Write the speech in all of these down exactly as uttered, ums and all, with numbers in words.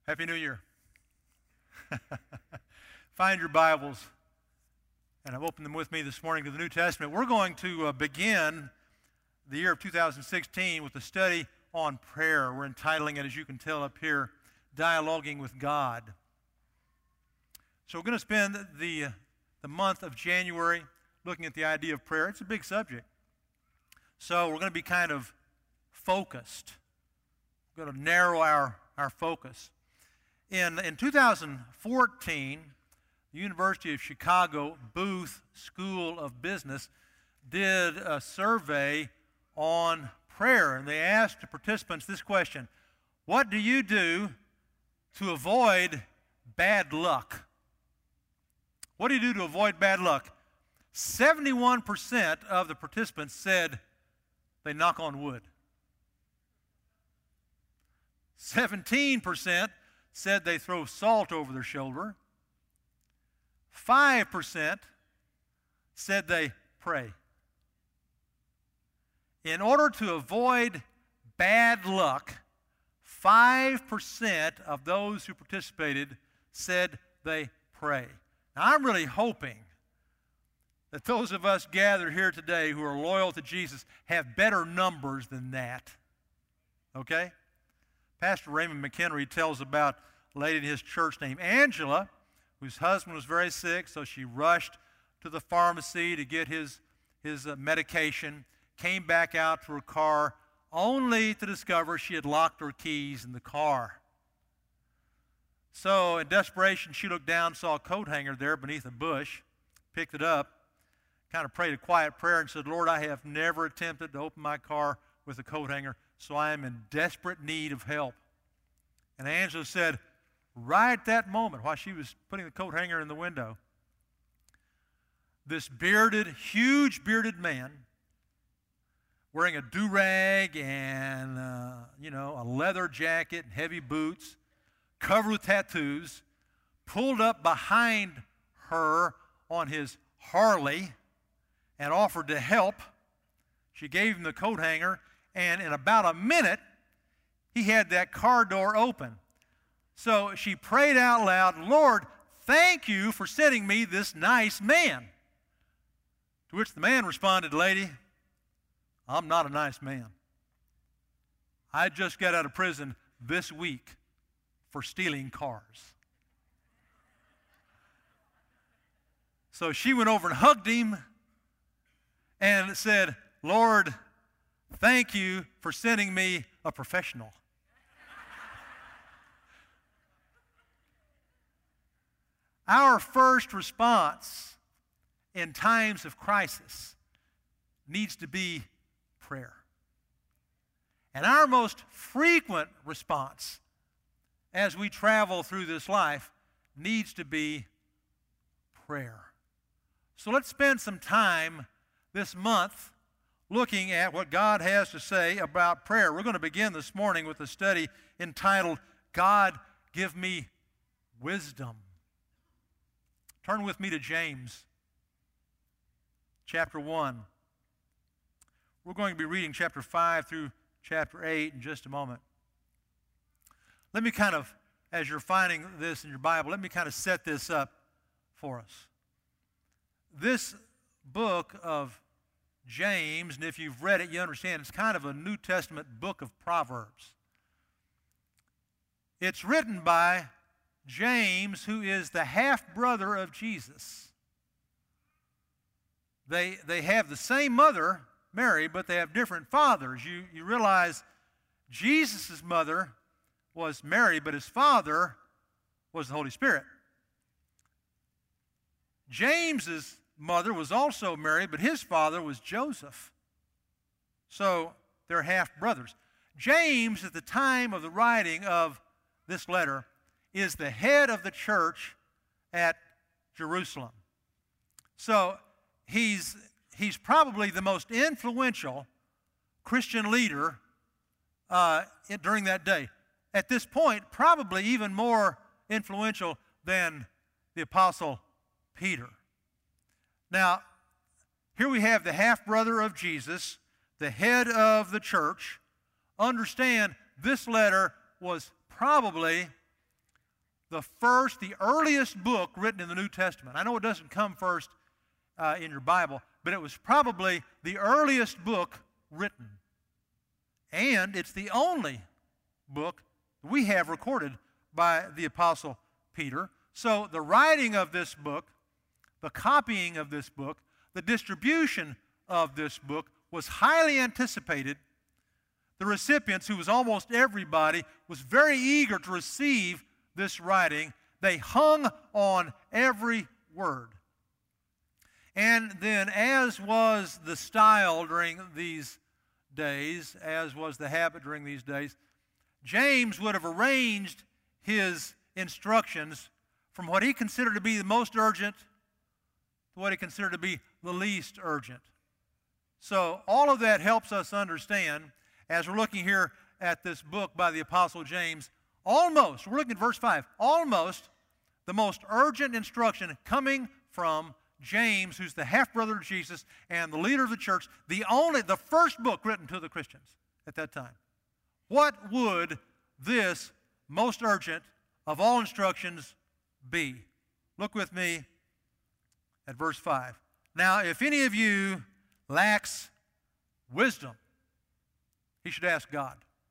Happy New Year. Find your Bibles, and I've opened them with me this morning to the New Testament. We're going to uh, begin the year of two thousand sixteen with a study on prayer. We're entitling it, as you can tell up here, Dialoguing with God. So we're going to spend the, the month of January looking at the idea of prayer. It's a big subject. So we're going to be kind of focused. We're going to narrow our, our focus. In, in two thousand fourteen, the University of Chicago Booth School of Business did a survey on prayer, and they asked the participants this question: what do you do to avoid bad luck? What do you do to avoid bad luck? seventy-one percent of the participants said they knock on wood. seventeen percent said they throw salt over their shoulder. five percent said they pray. In order to avoid bad luck, five percent of those who participated said they pray. Now, I'm really hoping that those of us gathered here today who are loyal to Jesus have better numbers than that. Okay? Pastor Raymond McHenry tells about a lady in his church named Angela, whose husband was very sick, so she rushed to the pharmacy to get his, his uh, medication, came back out to her car, only to discover she had locked her keys in the car. So in desperation, she looked down, saw a coat hanger there beneath a bush, picked it up, kind of prayed a quiet prayer and said, Lord, I have never attempted to open my car with a coat hanger, so I am in desperate need of help. And Angela said, right at that moment, while she was putting the coat hanger in the window, this bearded, huge bearded man, wearing a do-rag and, uh, you know, a leather jacket and heavy boots, covered with tattoos, pulled up behind her on his Harley and offered to help. She gave him the coat hanger, and in about a minute, he had that car door open. So she prayed out loud, Lord, thank you for sending me this nice man. To which the man responded, lady, I'm not a nice man. I just got out of prison this week for stealing cars. So she went over and hugged him and said, Lord, thank you for sending me a professional. Our first response in times of crisis needs to be prayer. And our most frequent response as we travel through this life needs to be prayer. So let's spend some time this month looking at what God has to say about prayer. We're going to begin this morning with a study entitled, God, Give Me Wisdom. Turn with me to James chapter one. We're going to be reading chapter five through chapter eight in just a moment. Let me kind of, as you're finding this in your Bible, let me kind of set this up for us. This book of James, and if you've read it, you understand it's kind of a New Testament book of Proverbs. It's written by James, who is the half-brother of Jesus. They, they have the same mother, Mary, but they have different fathers. You, you realize Jesus' mother was Mary, but his father was the Holy Spirit. James's mother was also Mary, but his father was Joseph. So they're half-brothers. James, at the time of the writing of this letter, is the head of the church at Jerusalem. So he's, he's probably the most influential Christian leader uh, during that day. At this point, probably even more influential than the Apostle Peter. Now, here we have the half-brother of Jesus, the head of the church. Understand, this letter was probably the first, the earliest book written in the New Testament. I know it doesn't come first uh, in your Bible, but it was probably the earliest book written. And it's the only book we have recorded by the Apostle Peter. So the writing of this book, the copying of this book, the distribution of this book was highly anticipated. The recipients, who was almost everybody, was very eager to receive this writing. They hung on every word. And then, as was the style during these days, as was the habit during these days, James would have arranged his instructions from what he considered to be the most urgent to what he considered to be the least urgent. So all of that helps us understand, as we're looking here at this book by the Apostle James, almost, we're looking at verse five, almost the most urgent instruction coming from James, who's the half-brother of Jesus and the leader of the church, the only, the first book written to the Christians at that time. What would this most urgent of all instructions be? Look with me at verse five. Now, if any of you lacks wisdom, he should ask God,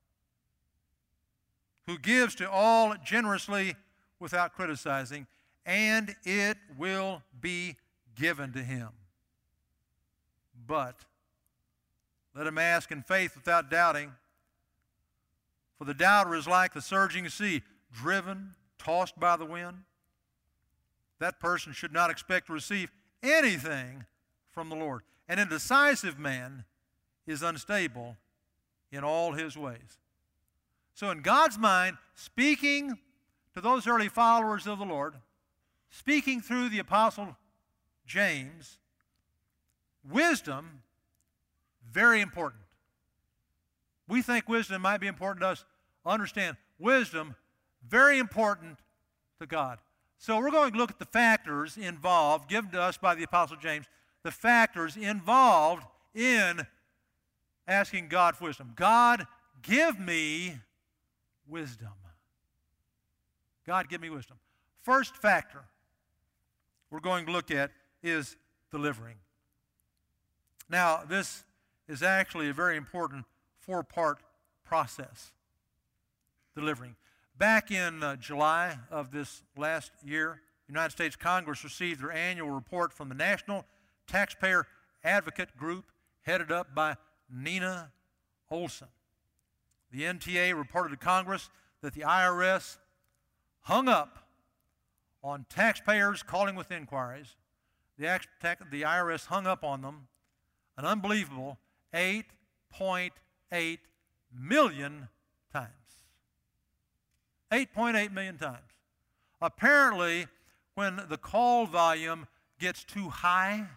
who gives to all generously without criticizing, and it will be given to him. But let him ask in faith without doubting, for the doubter is like the surging sea, driven, tossed by the wind. That person should not expect to receive anything from the Lord. An indecisive man is unstable in all his ways. So in God's mind, speaking to those early followers of the Lord, speaking through the Apostle James, wisdom, very important. We think wisdom might be important to us. Understand, wisdom, very important to God. So we're going to look at the factors involved, given to us by the Apostle James, the factors involved in asking God for wisdom. God, give me wisdom. God, give me wisdom. First factor we're going to look at is delivering. Now, this is actually a very important four-part process, delivering. Back in uh, July of this last year, the United States Congress received their annual report from the National Taxpayer Advocate Group, headed up by Nina Olson. The N T A reported to Congress that the I R S hung up on taxpayers calling with inquiries. The, the I R S hung up on them an unbelievable eight point eight million times. eight point eight million times. Apparently, when the call volume gets too high,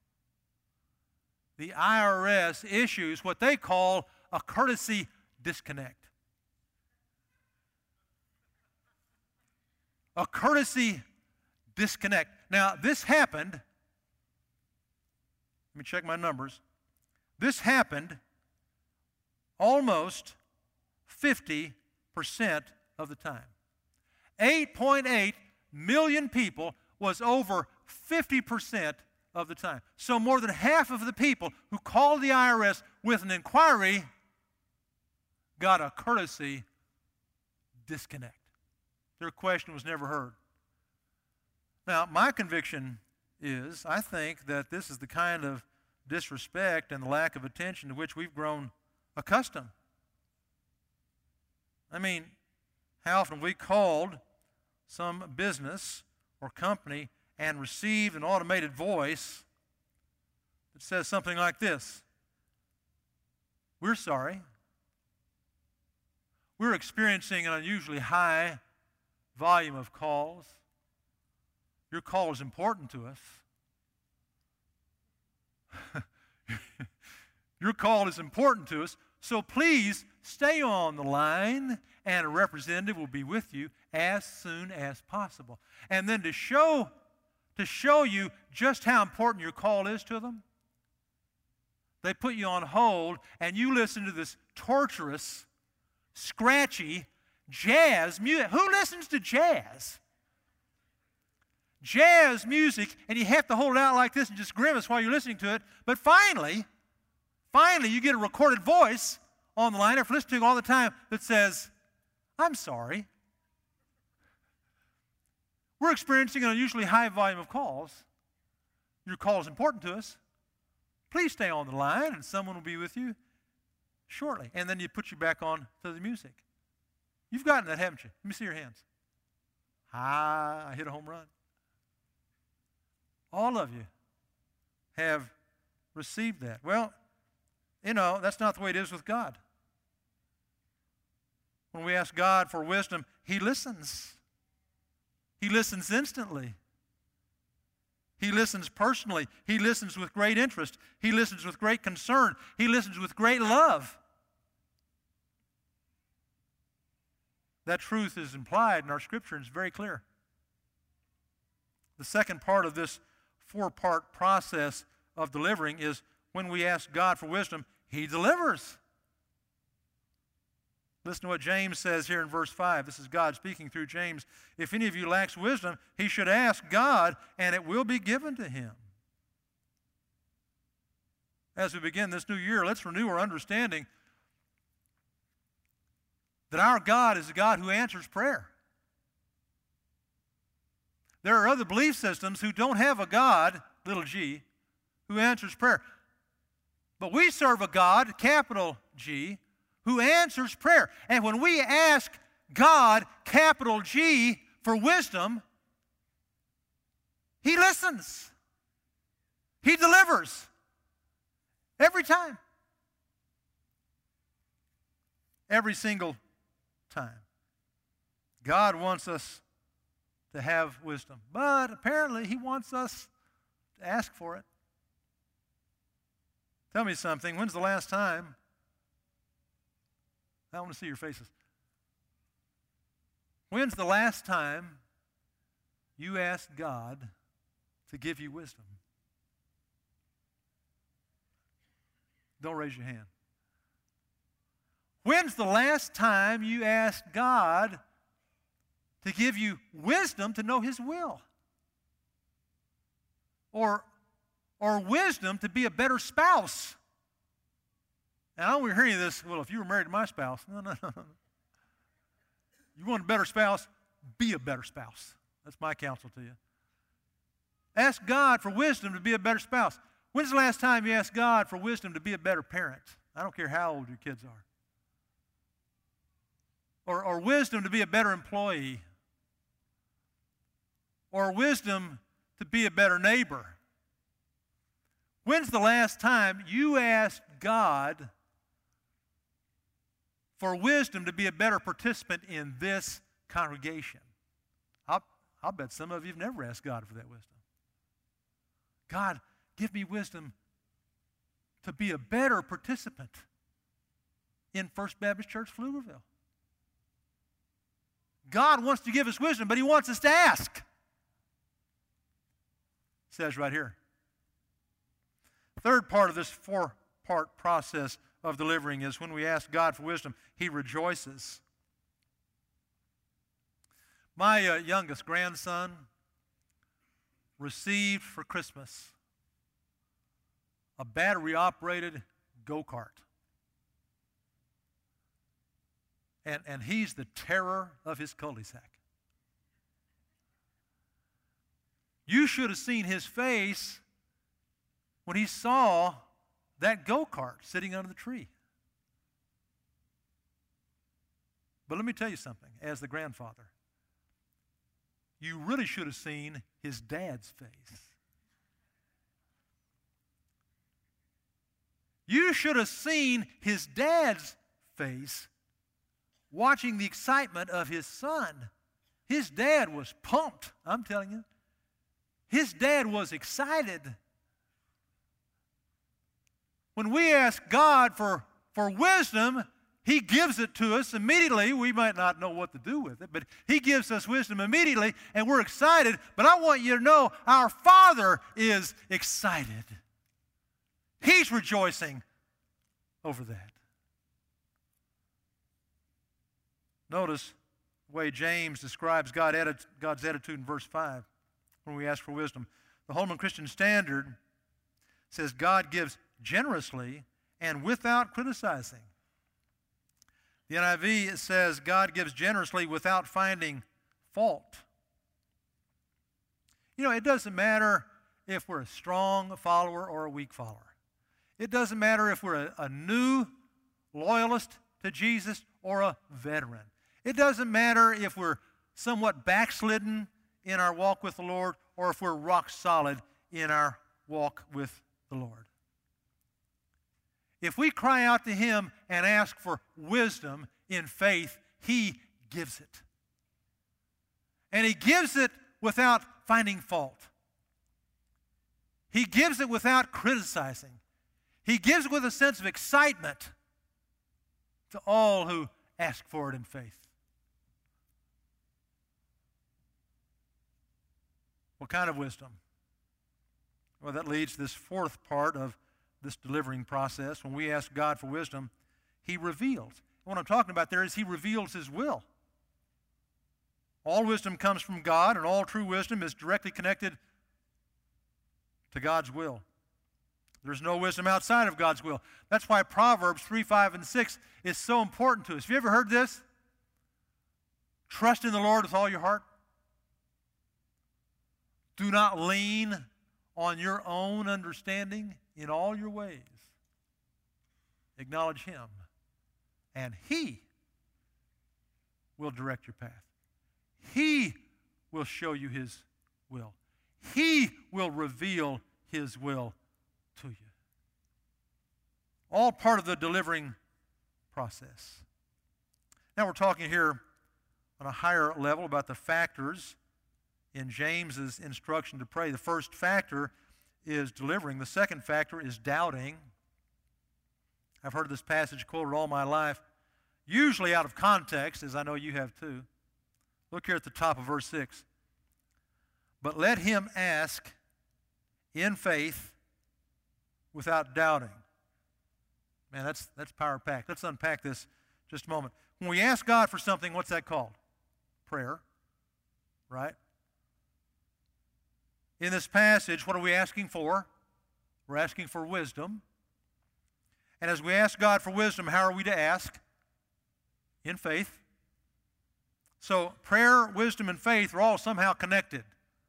the I R S issues what they call a courtesy disconnect. A courtesy disconnect. Now, this happened, let me check my numbers. This happened almost fifty percent of the time. eight point eight million people was over fifty percent of the time. So more than half of the people who called the I R S with an inquiry got a courtesy disconnect. Their question was never heard. Now, my conviction is, I think that this is the kind of disrespect and the lack of attention to which we've grown accustomed. I mean, how often have we called some business or company and received an automated voice that says something like this: "We're sorry. We're experiencing an unusually high volume of calls. Your call is important to us. Your call is important to us, so please stay on the line, and a representative will be with you as soon as possible." And then to show, to show you just how important your call is to them, they put you on hold, and you listen to this torturous, scratchy, Jazz music. Who listens to jazz? Jazz music, and you have to hold it out like this and just grimace while you're listening to it. But finally, finally, you get a recorded voice on the line after listening to it all the time that says, I'm sorry. We're experiencing an unusually high volume of calls. Your call is important to us. Please stay on the line, and someone will be with you shortly. And then you put you back on to the music. You've gotten that, haven't you? Let me see your hands. Ah, I hit a home run. All of you have received that. Well, you know, that's not the way it is with God. When we ask God for wisdom, He listens. He listens instantly. He listens personally. He listens with great interest. He listens with great concern. He listens with great love. That truth is implied in our Scripture, and it's very clear. The second part of this four-part process of delivering is when we ask God for wisdom, He delivers. Listen to what James says here in verse five. This is God speaking through James. If any of you lacks wisdom, he should ask God, and it will be given to him. As we begin this new year, let's renew our understanding that our God is a God who answers prayer. There are other belief systems who don't have a God, little g, who answers prayer. But we serve a God, capital G, who answers prayer. And when we ask God, capital G, for wisdom, He listens. He delivers. Every time. Every single time. God wants us to have wisdom. But apparently He wants us to ask for it. Tell me something. When's the last time? I want to see your faces. When's the last time you asked God to give you wisdom? Don't raise your hand. When's the last time you asked God to give you wisdom to know His will? Or, or wisdom to be a better spouse? And I don't want to hear any of this, well, if you were married to my spouse. No, no, no, no. You want a better spouse? Be a better spouse. That's my counsel to you. Ask God for wisdom to be a better spouse. When's the last time you asked God for wisdom to be a better parent? I don't care how old your kids are. Or, or wisdom to be a better employee. Or wisdom to be a better neighbor. When's the last time you asked God for wisdom to be a better participant in this congregation? I'll, I'll bet some of you have never asked God for that wisdom. God, give me wisdom to be a better participant in First Baptist Church, Pflugerville. God wants to give us wisdom, but He wants us to ask. It says right here. Third part of this four-part process of delivering is when we ask God for wisdom, He rejoices. My uh, youngest grandson received for Christmas a battery-operated go-kart. And, and he's the terror of his cul-de-sac. You should have seen his face when he saw that go-kart sitting under the tree. But let me tell you something, as the grandfather. You really should have seen his dad's face. You should have seen his dad's face watching the excitement of his son. His dad was pumped, I'm telling you. His dad was excited. When we ask God for, for wisdom, He gives it to us immediately. We might not know what to do with it, but He gives us wisdom immediately, and we're excited. But I want you to know our Father is excited. He's rejoicing over that. Notice way James describes God atti- God's attitude in verse five when we ask for wisdom. The Holman Christian Standard says God gives generously and without criticizing. The N I V says God gives generously without finding fault. You know, it doesn't matter if we're a strong follower or a weak follower. It doesn't matter if we're a, a new loyalist to Jesus or a veteran. It doesn't matter if we're somewhat backslidden in our walk with the Lord or if we're rock solid in our walk with the Lord. If we cry out to Him and ask for wisdom in faith, He gives it. And He gives it without finding fault. He gives it without criticizing. He gives it with a sense of excitement to all who ask for it in faith. What kind of wisdom? Well, that leads to this fourth part of this delivering process. When we ask God for wisdom, He reveals. What I'm talking about there is He reveals His will. All wisdom comes from God, and all true wisdom is directly connected to God's will. There's no wisdom outside of God's will. That's why Proverbs three, five, and six is so important to us. Have you ever heard this? Trust in the Lord with all your heart. Do not lean on your own understanding. In all your ways, acknowledge Him, and He will direct your path. He will show you His will. He will reveal His will to you. All part of the delivering process. Now we're talking here on a higher level about the factors in James's instruction to pray. The first factor is delivering. The second factor is doubting. I've heard this passage quoted all my life, usually out of context, as I know you have too. Look here at the top of verse six. But let him ask in faith without doubting. Man, that's, that's power-packed. Let's unpack this just a moment. When we ask God for something, what's that called? Prayer, right? In this passage, what are we asking for? We're asking for wisdom. And as we ask God for wisdom, how are we to ask? In faith. So prayer, wisdom, and faith are all somehow connected.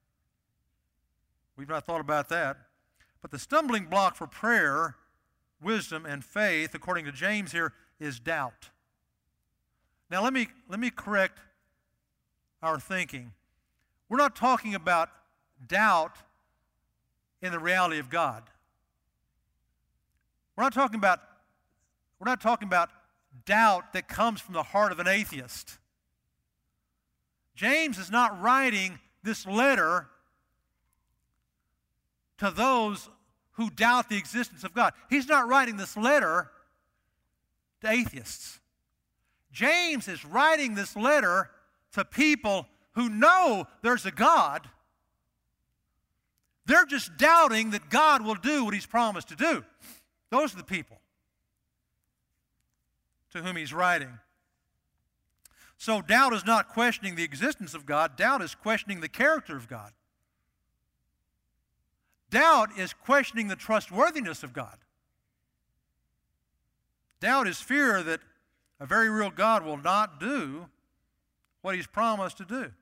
We've not thought about that. But the stumbling block for prayer, wisdom, and faith, according to James here, is doubt. Now let me, let me correct our thinking. We're not talking about doubt in the reality of God. We're not talking about, we're not talking about doubt that comes from the heart of an atheist. James is not writing this letter to those who doubt the existence of God. He's not writing this letter to atheists. James is writing this letter to people who know there's a God. They're just doubting that God will do what He's promised to do. Those are the people to whom he's writing. So doubt is not questioning the existence of God. Doubt is questioning the character of God. Doubt is questioning the trustworthiness of God. Doubt is fear that a very real God will not do what He's promised to do.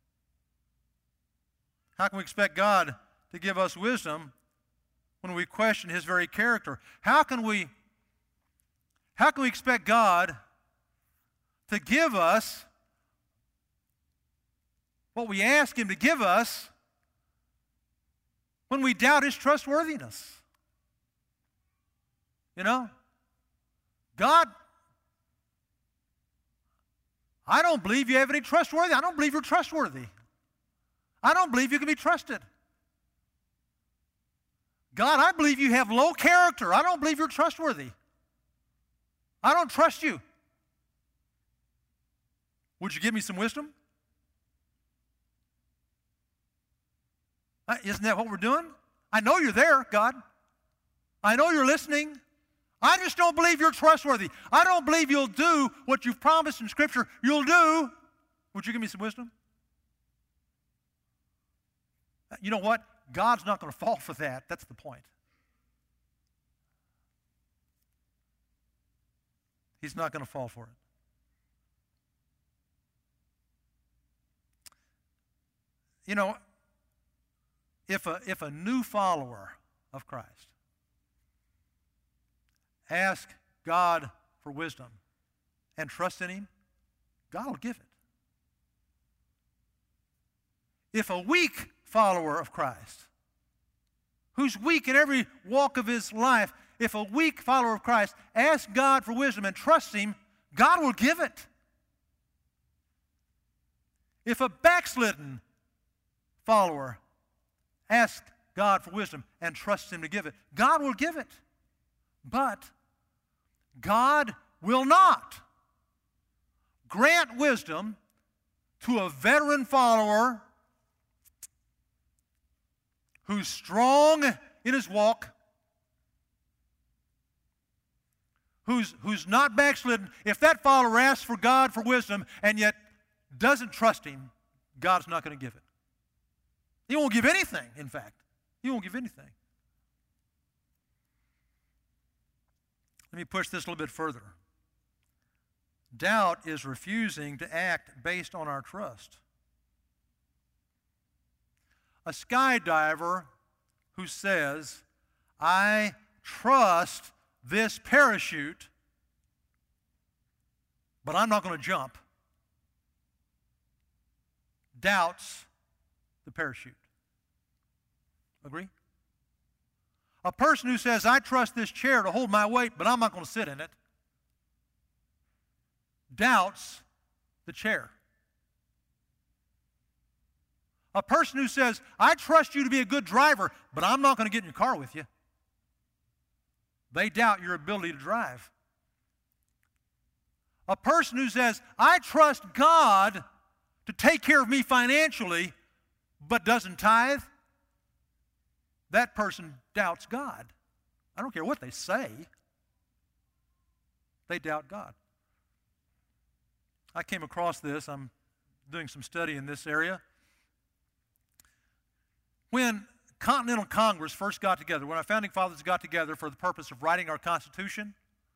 How can we expect God to give us wisdom when we question His very character? How can we, how can we expect God to give us what we ask Him to give us when we doubt His trustworthiness? You know? God, I don't believe you have any trustworthy. I don't believe you're trustworthy. I don't believe you can be trusted. God, I believe you have low character. I don't believe you're trustworthy. I don't trust you. Would you give me some wisdom? Uh, Isn't that what we're doing? I know you're there, God. I know you're listening. I just don't believe you're trustworthy. I don't believe you'll do what you've promised in Scripture you'll do. Would you give me some wisdom? You know what? God's not going to fall for that. That's the point. He's not going to fall for it. You know, if a, if a new follower of Christ asks God for wisdom and trusts in Him, God will give it. If a weak follower of Christ, who's weak in every walk of his life, if a weak follower of Christ asks God for wisdom and trusts Him, God will give it. If a backslidden follower asks God for wisdom and trusts Him to give it, God will give it. But God will not grant wisdom to a veteran follower who's strong in his walk, who's, who's not backslidden. If that follower asks for God for wisdom and yet doesn't trust Him, God's not going to give it. He won't give anything, in fact. He won't give anything. Let me push this a little bit further. Doubt is refusing to act based on our trust. A skydiver who says, I trust this parachute, but I'm not going to jump, doubts the parachute. Agree? A person who says, I trust this chair to hold my weight, but I'm not going to sit in it, doubts the chair. A person who says, I trust you to be a good driver, but I'm not going to get in your car with you, they doubt your ability to drive. A person who says, I trust God to take care of me financially, but doesn't tithe, that person doubts God. I don't care what they say. They doubt God. I came across this. I'm doing some study in this area. When Continental Congress first got together, when our founding fathers got together for the purpose of writing our Constitution,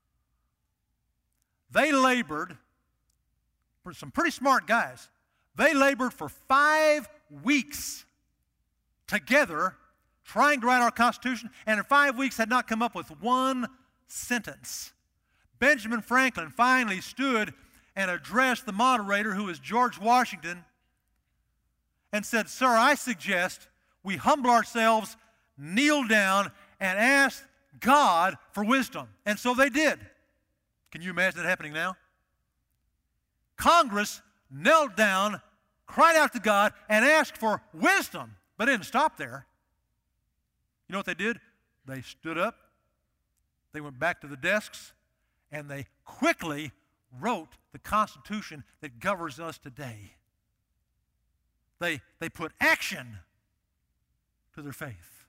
they labored, for some pretty smart guys, they labored for five weeks together trying to write our Constitution, and in five weeks had not come up with one sentence. Benjamin Franklin finally stood and addressed the moderator, who was George Washington, and said, Sir, I suggest we humble ourselves, kneel down, and ask God for wisdom. And so they did. Can you imagine it happening now? Congress knelt down, cried out to God, and asked for wisdom, but it didn't stop there. You know what they did? They stood up, they went back to the desks, and they quickly wrote the Constitution that governs us today. They, they put action to their faith.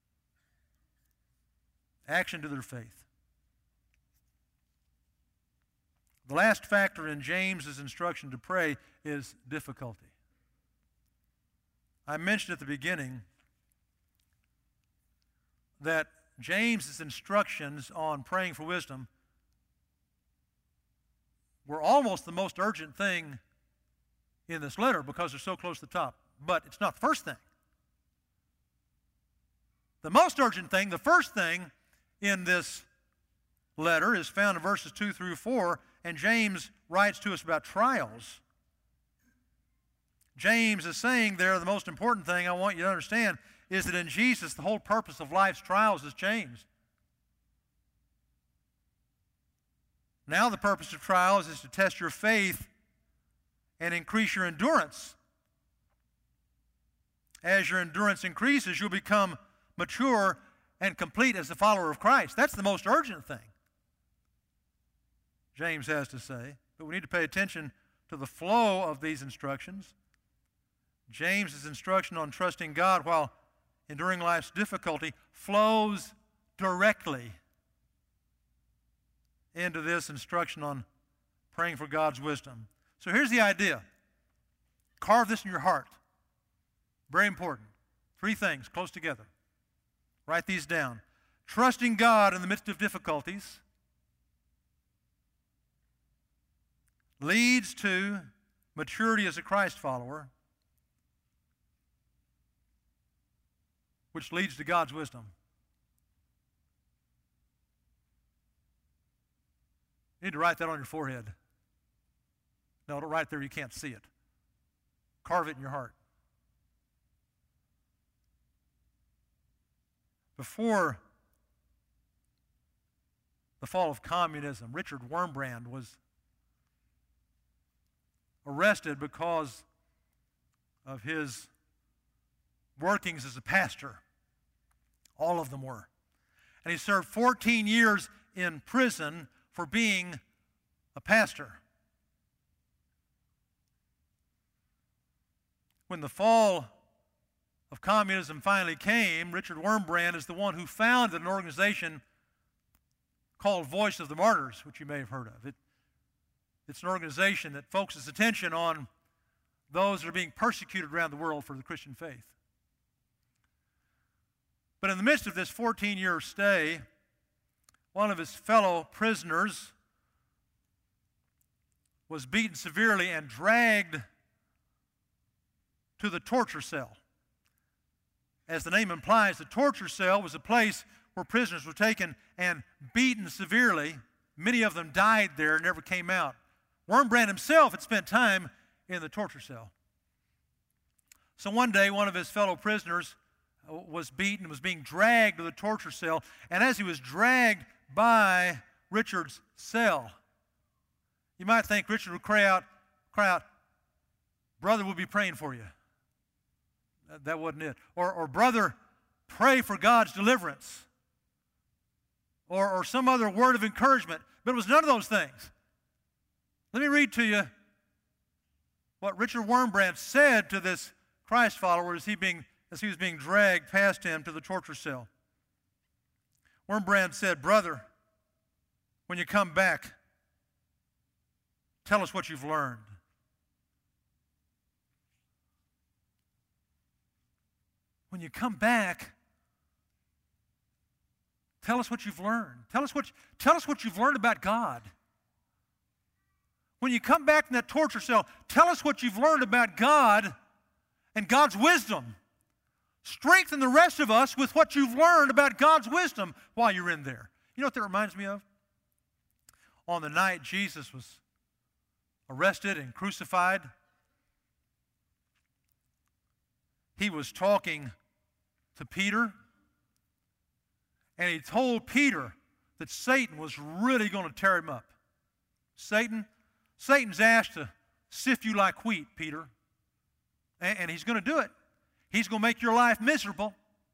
Action to their faith. The last factor in James's instruction to pray is difficulty. I mentioned at the beginning that James's instructions on praying for wisdom were almost the most urgent thing in this letter because they're so close to the top. But it's not the first thing. The most urgent thing, the first thing in this letter is found in verses two through four, and James writes to us about trials. James is saying there the most important thing I want you to understand is that in Jesus the whole purpose of life's trials is changed. Now the purpose of trials is to test your faith and increase your endurance. As your endurance increases, you'll become mature and complete as a follower of Christ. That's the most urgent thing James has to say. But we need to pay attention to the flow of these instructions. James's instruction on trusting God while enduring life's difficulty flows directly into this instruction on praying for God's wisdom. So here's the idea. Carve this in your heart. Very important. Three things close together. Write these down. Trusting God in the midst of difficulties leads to maturity as a Christ follower, which leads to God's wisdom. You need to write that on your forehead. No, don't write there, you can't see it. Carve it in your heart. Before the fall of communism, Richard Wurmbrand was arrested because of his workings as a pastor. All of them were. And he served fourteen years in prison for being a pastor. When the fall of communism finally came, Richard Wurmbrand is the one who founded an organization called Voice of the Martyrs, which you may have heard of. It, it's an organization that focuses attention on those that are being persecuted around the world for the Christian faith. But in the midst of this fourteen-year stay, one of his fellow prisoners was beaten severely and dragged to the torture cell. As the name implies, the torture cell was a place where prisoners were taken and beaten severely. Many of them died there and never came out. Wurmbrand himself had spent time in the torture cell. So one day, one of his fellow prisoners was beaten and was being dragged to the torture cell. And as he was dragged by Richard's cell, you might think Richard would cry out, cry out, "Brother, we'll be praying for you." That, that wasn't it. Or, or "Brother, pray for God's deliverance." Or, or some other word of encouragement. But it was none of those things. Let me read to you what Richard Wurmbrand said to this Christ follower as he, being, as he was being dragged past him to the torture cell. Wurmbrand said, "Brother, when you come back, tell us what you've learned." When you come back, tell us what you've learned. Tell us what, tell us what you've learned about God. When you come back from that torture cell, tell us what you've learned about God and God's wisdom. Strengthen the rest of us with what you've learned about God's wisdom while you're in there. You know what that reminds me of? On the night Jesus was arrested and crucified, he was talking to Peter, and he told Peter that Satan was really going to tear him up. Satan, Satan's asked to sift you like wheat, Peter, and, and he's going to do it. He's going to make your life miserable.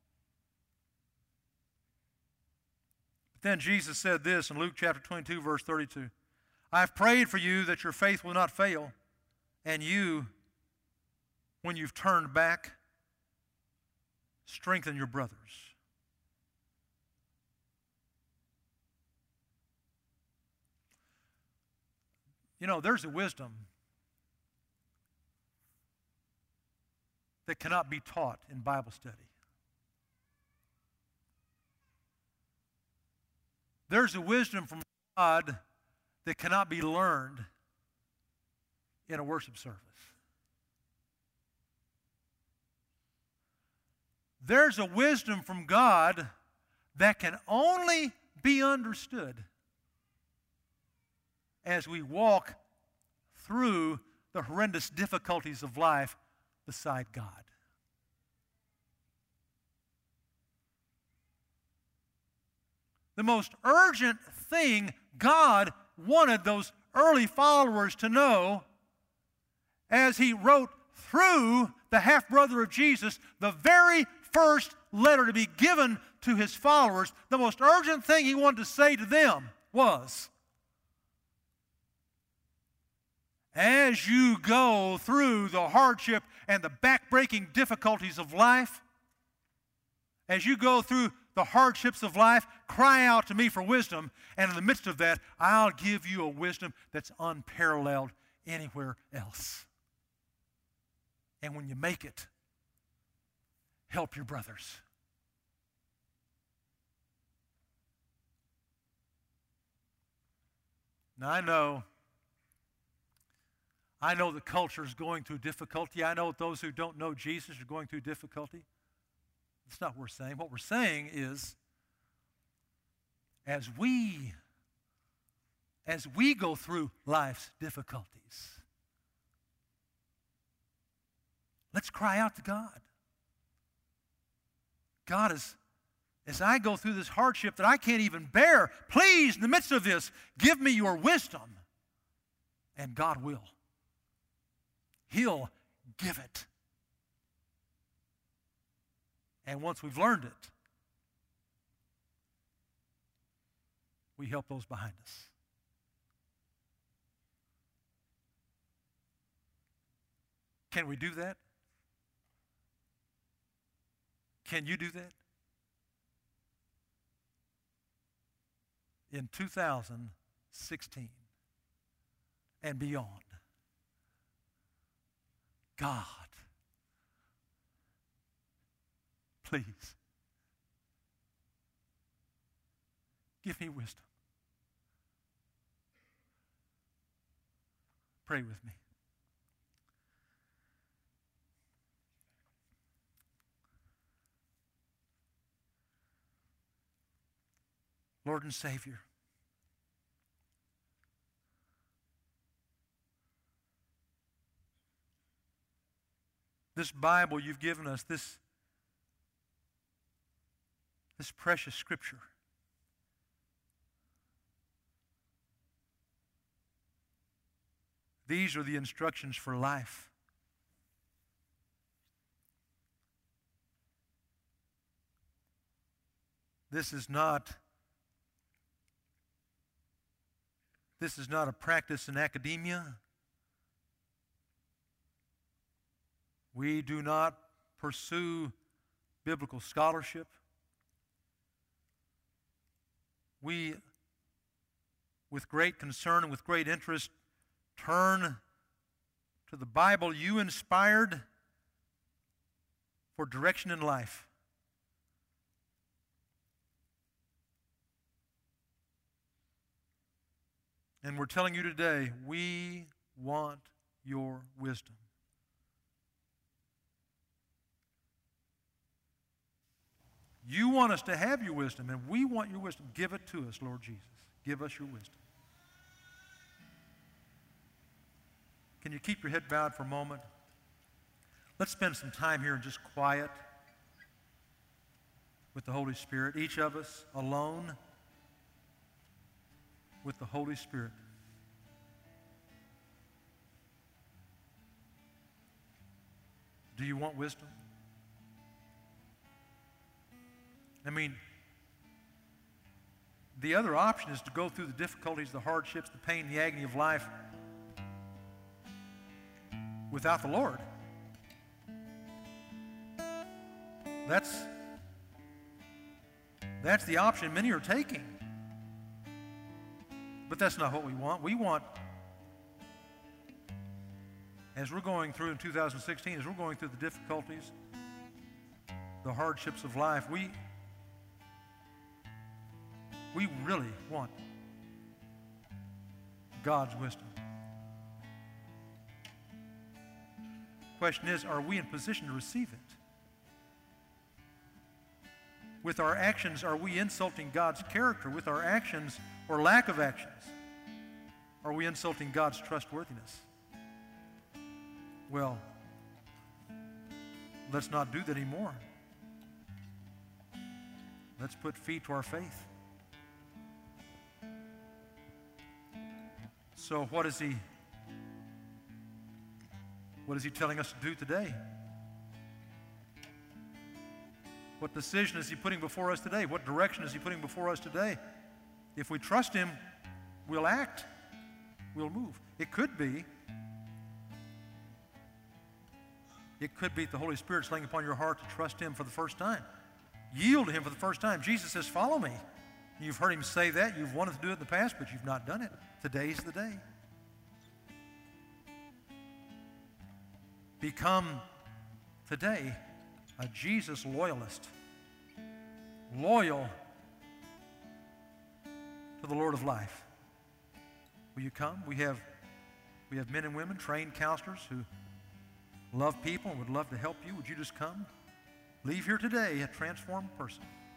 But then Jesus said this in Luke chapter twenty-two, verse thirty-two. "I've prayed for you that your faith will not fail, and you, when you've turned back, strengthen your brothers." You know, there's a wisdom that cannot be taught in Bible study. There's a wisdom from God that cannot be learned in a worship service. There's a wisdom from God that can only be understood as we walk through the horrendous difficulties of life beside God. The most urgent thing God wanted those early followers to know as he wrote through the half-brother of Jesus, the very first letter to be given to his followers, the most urgent thing he wanted to say to them was, as you go through the hardship and the back-breaking difficulties of life, as you go through the hardships of life, cry out to me for wisdom, and in the midst of that, I'll give you a wisdom that's unparalleled anywhere else. And when you make it, help your brothers. Now, I know, I know the culture is going through difficulty. I know those who don't know Jesus are going through difficulty. That's not what we're saying. What we're saying is, as we, as we go through life's difficulties, let's cry out to God. God, is, as I go through this hardship that I can't even bear, please, in the midst of this, give me your wisdom. And God will. He'll give it. And once we've learned it, we help those behind us. Can we do that? Can you do that? In two thousand sixteen and beyond, God, please, give me wisdom. Pray with me. Lord and Savior, this Bible you've given us, this, this precious Scripture, these are the instructions for life. This is not This is not a practice in academia. We do not pursue biblical scholarship. We, with great concern and with great interest, turn to the Bible you inspired for direction in life. And we're telling you today, we want your wisdom. You want us to have your wisdom, and we want your wisdom. Give it to us, Lord Jesus. Give us your wisdom. Can you keep your head bowed for a moment? Let's spend some time here in just quiet with the Holy Spirit, each of us alone with the Holy Spirit. Do you want wisdom? I mean, the other option is to go through the difficulties, the hardships, the pain, the agony of life without the Lord. That's, that's the option many are taking. But that's not what we want. We want, as we're going through in two thousand sixteen, as we're going through the difficulties, the hardships of life, we, we really want God's wisdom. Question is, are we in position to receive it? With our actions, are we insulting God's character? With our actions or lack of actions, are we insulting God's trustworthiness? Well, let's not do that anymore. Let's put feet to our faith. So what is he, what is he telling us to do today? What decision is he putting before us today? What direction is he putting before us today? If we trust him, we'll act. We'll move. It could be, it could be the Holy Spirit's laying upon your heart to trust him for the first time. Yield to him for the first time. Jesus says, follow me. You've heard him say that. You've wanted to do it in the past, but you've not done it. Today's the day. Become today a Jesus loyalist, loyal to the Lord of life. Will you come? We have, we have men and women, trained counselors who love people and would love to help you. Would you just come? Leave here today a transformed person.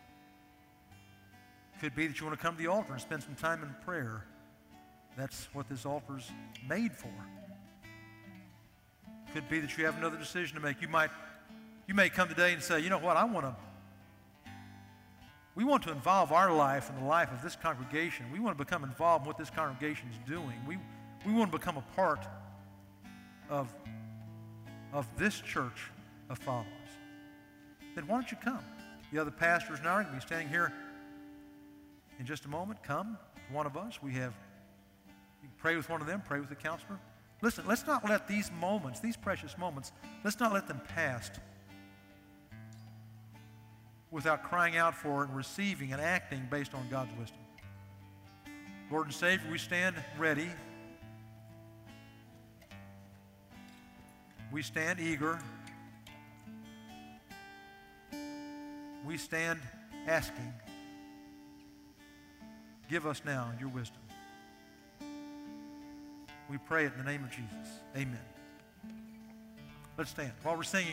Could be that you want to come to the altar and spend some time in prayer. That's what this altar's made for. Could be that you have another decision to make. You might, you may come today and say, you know what, I want to, we want to involve our life in the life of this congregation. We want to become involved in what this congregation is doing. We, we want to become a part of, of this church of followers. Then why don't you come? The other pastors and I are going to be standing here in just a moment. Come, one of us. We have, you can pray with one of them, pray with the counselor. Listen, let's not let these moments, these precious moments, let's not let them pass without crying out for it and receiving and acting based on God's wisdom. Lord and Savior, we stand ready. We stand eager. We stand asking. Give us now your wisdom. We pray it in the name of Jesus. Amen. Let's stand. While we're singing,